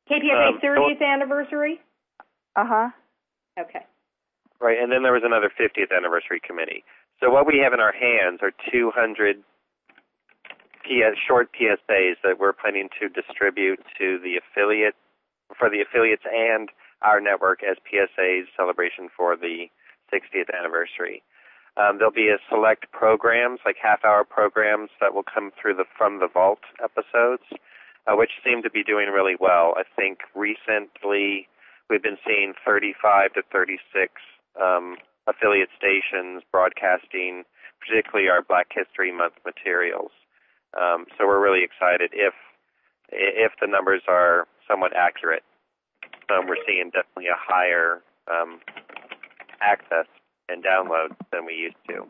KPFA 30th anniversary? Uh-huh. Okay. Right, and then there was another 50th anniversary committee. So what we have in our hands are 200 short PSAs that we're planning to distribute to the affiliates and our network as PSAs celebration for the 60th anniversary. There'll be a select programs, like half-hour programs that will come through from the Vault episodes, which seem to be doing really well. I think recently we've been seeing 35 to 36 affiliate stations broadcasting, particularly our Black History Month materials. So we're really excited if the numbers are somewhat accurate. We're seeing definitely a higher access and download than we used to.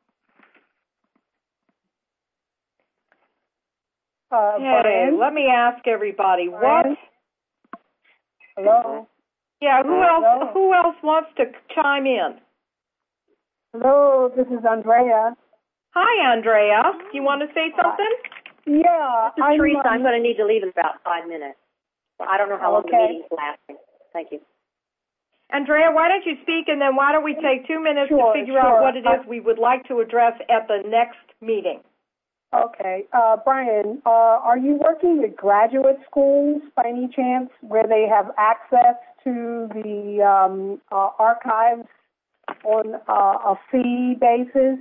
Okay, let me ask everybody what. Hello. Yeah, who else wants to chime in? Hello, this is Andrea. Hi, Andrea. You want to say something? Yeah. This is Teresa. I'm going to need to leave in about 5 minutes. I don't know how long the meeting's lasting. Thank you. Andrea, why don't you speak, and then why don't we take 2 minutes to figure out what it is we would like to address at the next meeting. Okay. Brian, are you working with graduate schools by any chance where they have access to the archives on a fee basis?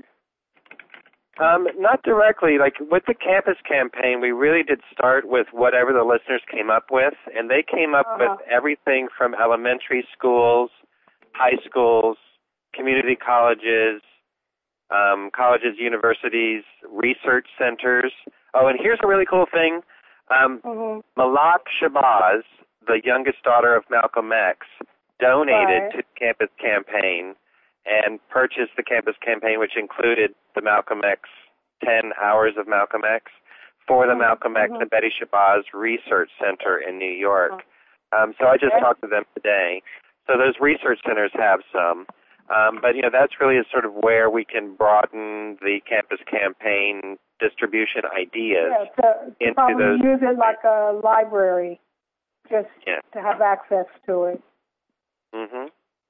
Not directly. Like with the campus campaign, we really did start with whatever the listeners came up with, and they came up with everything from elementary schools, high schools, community colleges, universities, research centers. Oh, and here's a really cool thing. Malak Shabazz, the youngest daughter of Malcolm X, donated to the campus campaign and purchased the campus campaign, which included the Malcolm X 10 Hours of Malcolm X for the Malcolm X and Betty Shabazz Research Center in New York. So I just talked to them today. So those research centers have some. But, that's really sort of where we can broaden the campus campaign distribution ideas. Yeah, to probably those. Use it like a library, just to have access to it. Mm-hmm.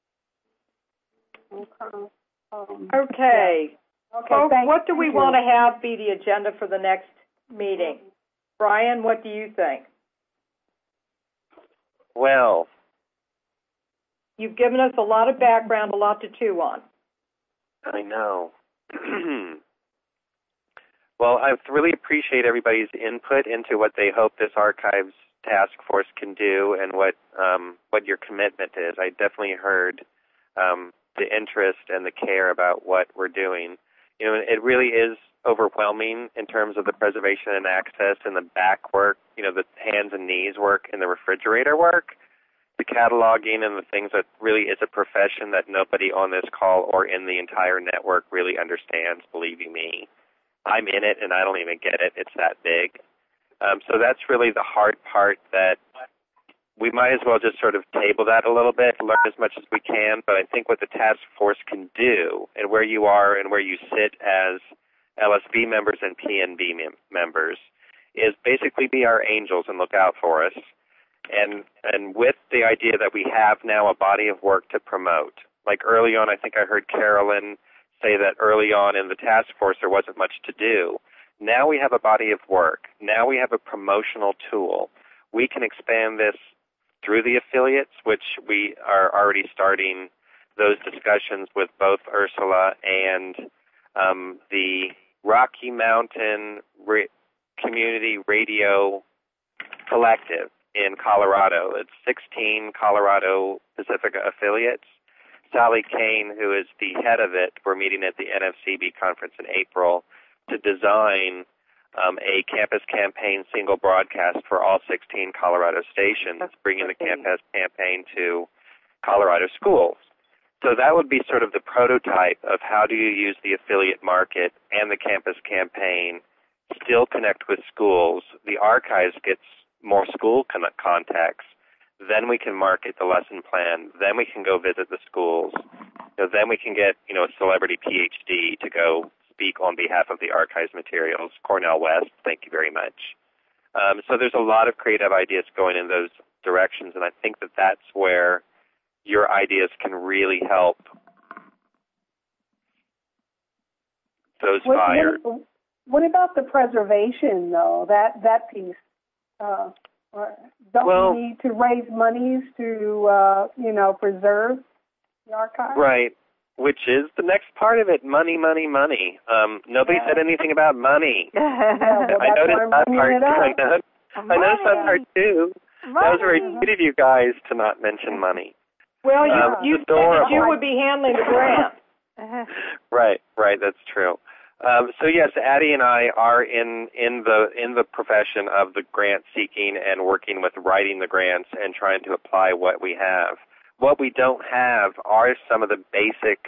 Okay. Folks, what do we want to have be the agenda for the next meeting? Brian, what do you think? Well, you've given us a lot of background, a lot to chew on. I know. Well, I really appreciate everybody's input into what they hope this archives task force can do and what your commitment is. I definitely heard the interest and the care about what we're doing. It really is overwhelming in terms of the preservation and access and the back work, the hands and knees work and the refrigerator work, the cataloging and the things that really is a profession that nobody on this call or in the entire network really understands, believing me. I'm in it and I don't even get it. It's that big. So that's really the hard part that we might as well just sort of table that a little bit, learn as much as we can, but I think what the task force can do and where you are and where you sit as LSB members and PNB members is basically be our angels and look out for us. And with the idea that we have now a body of work to promote. Like early on, I think I heard Carolyn say that early on in the task force there wasn't much to do. Now we have a body of work. Now we have a promotional tool. We can expand this through the affiliates, which we are already starting those discussions with both Ursula and the Rocky Mountain Community Radio Collective in Colorado. It's 16 Colorado Pacifica affiliates. Sally Kane, who is the head of it, we're meeting at the NFCB conference in April to design a campus campaign single broadcast for all 16 Colorado stations, bringing the campus campaign to Colorado schools. So that would be sort of the prototype of how do you use the affiliate market and the campus campaign, still connect with schools. The archives gets more school contacts. Then we can market the lesson plan. Then we can go visit the schools. Then we can get, a celebrity PhD to go speak on behalf of the archives materials. Cornell West, thank you very much. So there's a lot of creative ideas going in those directions, and I think that that's where your ideas can really help those fires. What about the preservation, though? That piece. Don't we need to raise monies to, preserve the archive? Right, which is the next part of it, money, money, money. Nobody said anything about money. I noticed that part. I noticed that part, too. Money. That was very good of you guys to not mention money. Well, you said that you would be handling the grant. Right, that's true. So yes, Addie and I are in the profession of the grant seeking and working with writing the grants and trying to apply what we have. What we don't have are some of the basics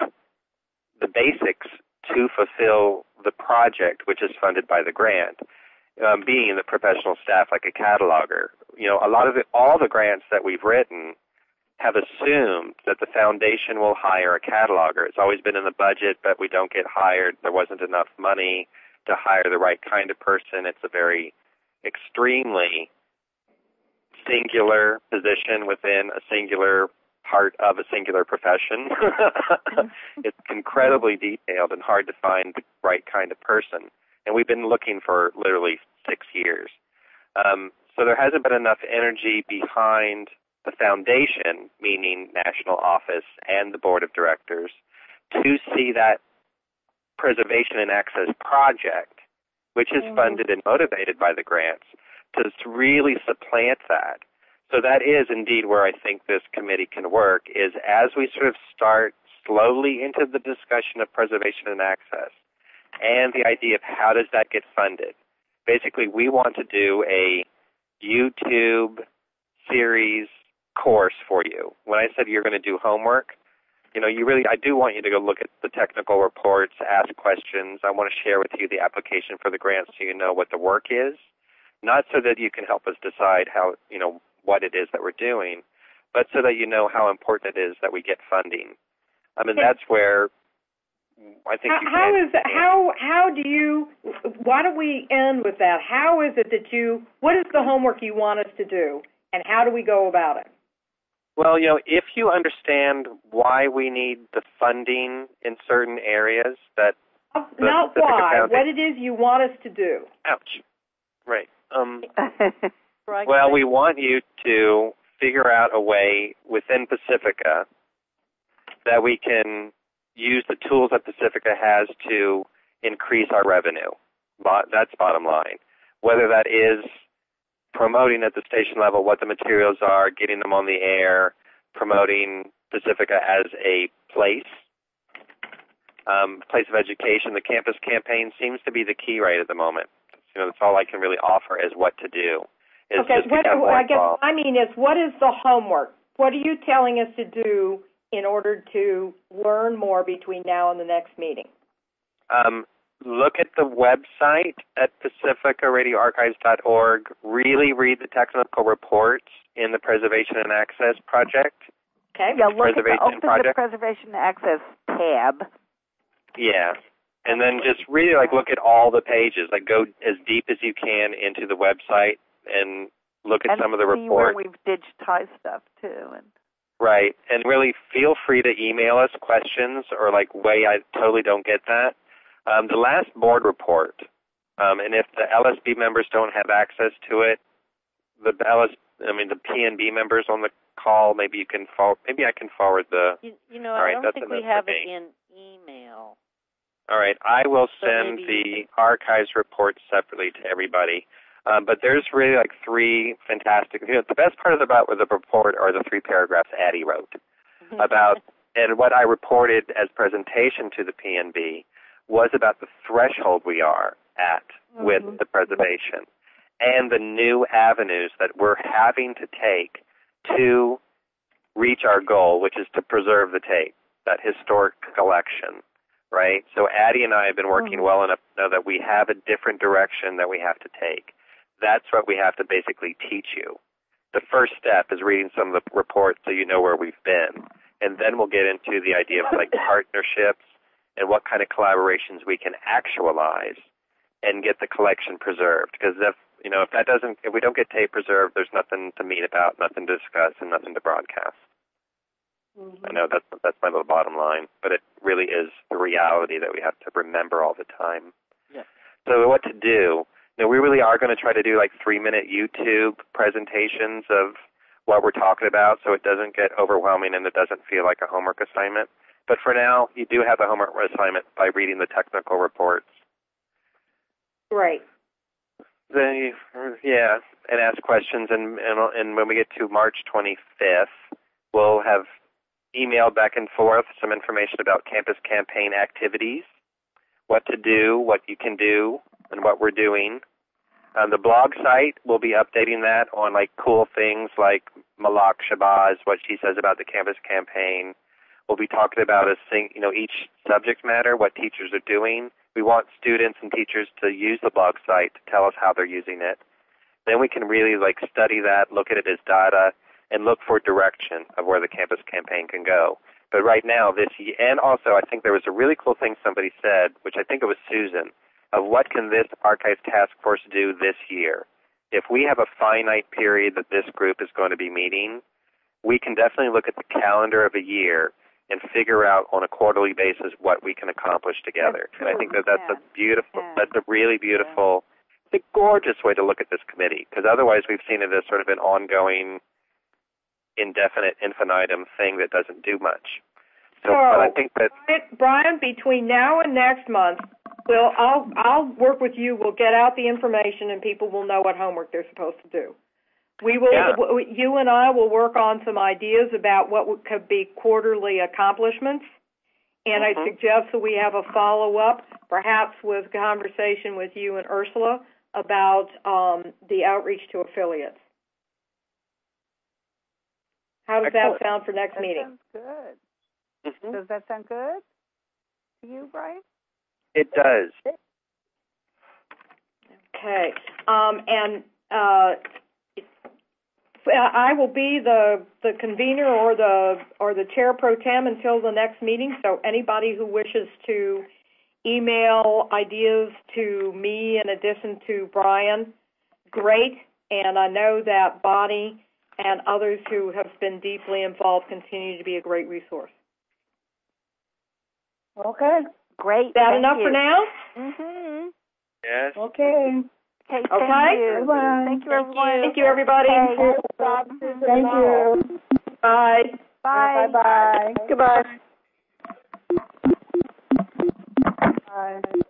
to fulfill the project, which is funded by the grant. Being the professional staff, like a cataloger, all the grants that we've written have assumed that the foundation will hire a cataloger. It's always been in the budget, but we don't get hired. There wasn't enough money to hire the right kind of person. It's a very extremely singular position within a singular part of a singular profession. It's incredibly detailed and hard to find the right kind of person. And we've been looking for literally 6 years. So there hasn't been enough energy behind the foundation, meaning national office and the board of directors, to see that preservation and access project, which is funded and motivated by the grants, to really supplant that. So that is indeed where I think this committee can work, is as we sort of start slowly into the discussion of preservation and access and the idea of how does that get funded. Basically, we want to do a YouTube series course for you. When I said you're going to do homework, I do want you to go look at the technical reports, ask questions. I want to share with you the application for the grant so you know what the work is, not so that you can help us decide how, what it is that we're doing, but so that you know how important it is that we get funding. I mean, that's where I think why don't we end with that? How is it that what is the homework you want us to do, and how do we go about it? Well, if you understand why we need the funding in certain areas not why, what it is you want us to do. Ouch. Right. Well, we want you to figure out a way within Pacifica that we can use the tools that Pacifica has to increase our revenue. That's bottom line. Whether that is promoting at the station level what the materials are, getting them on the air, promoting Pacifica as a place of education. The campus campaign seems to be the key right at the moment. That's all I can really offer is what to do. Okay, what is the homework? What are you telling us to do in order to learn more between now and the next meeting? Look at the website at pacificaradioarchives.org. Really read the technical reports in the Preservation and Access Project. Okay. Yeah, open the Preservation and Access tab. Yeah. And then just really look at all the pages. Go as deep as you can into the website and look at some of the reports. And see where we've digitized stuff too. Right. And really feel free to email us questions or way I totally don't get that. The last board report, and if the LSB members don't have access to it, the PNB members on the call, maybe I can forward the. I don't think we have it in email. All right, I will send the archives report separately to everybody. But there's really three fantastic. The best part of the report are the 3 paragraphs Addie wrote about, and what I reported as presentation to the PNB was about the threshold we are at with the preservation and the new avenues that we're having to take to reach our goal, which is to preserve the tape, that historic collection, right? So Addie and I have been working well enough to know that we have a different direction that we have to take. That's what we have to basically teach you. The first step is reading some of the reports so you know where we've been. And then we'll get into the idea of partnerships and what kind of collaborations we can actualize and get the collection preserved. Because if we don't get tape preserved, there's nothing to meet about, nothing to discuss, and nothing to broadcast. I know that's my little bottom line, but it really is the reality that we have to remember all the time. Yeah. So what to do? We really are going to try to do like 3-minute YouTube presentations of what we're talking about, so it doesn't get overwhelming and it doesn't feel like a homework assignment. But for now, you do have the homework assignment by reading the technical reports. Right. Then and ask questions, and when we get to March 25th, we'll have emailed back and forth some information about campus campaign activities, what to do, what you can do, and what we're doing. On the blog site, we'll be updating that on like cool things like Malak Shabazz, what she says about the campus campaign. We'll be talking about each subject matter, what teachers are doing. We want students and teachers to use the blog site to tell us how they're using it. Then we can really study that, look at it as data, and look for direction of where the campus campaign can go. But right now, and also I think there was a really cool thing somebody said, which I think it was Susan, of what can this Archives Task Force do this year. If we have a finite period that this group is going to be meeting, we can definitely look at the calendar of a year and figure out on a quarterly basis what we can accomplish together. And I think that's a beautiful, that's a really beautiful, it's a gorgeous way to look at this committee, because otherwise we've seen it as sort of an ongoing, indefinite, infinitum thing that doesn't do much. So but I think that Brian, between now and next month, I'll work with you. We'll get out the information, and people will know what homework they're supposed to do. We will. Yeah. You and I will work on some ideas about what could be quarterly accomplishments, and I suggest that we have a follow-up, perhaps with a conversation with you and Ursula about the outreach to affiliates. How does that sound for next meeting? Sounds good. Does that sound good to you, Brian? It does. Okay. I will be the convener or the chair pro tem until the next meeting. So anybody who wishes to email ideas to me in addition to Brian, great. And I know that Bonnie and others who have been deeply involved continue to be a great resource. Okay. Great. Is that enough for now? Mm-hmm. Yes. Okay. Okay. Okay. Thank you. Bye. Thank you, everyone. Thank you, everybody. Thank you. Bye. Bye. Bye. Goodbye. Bye.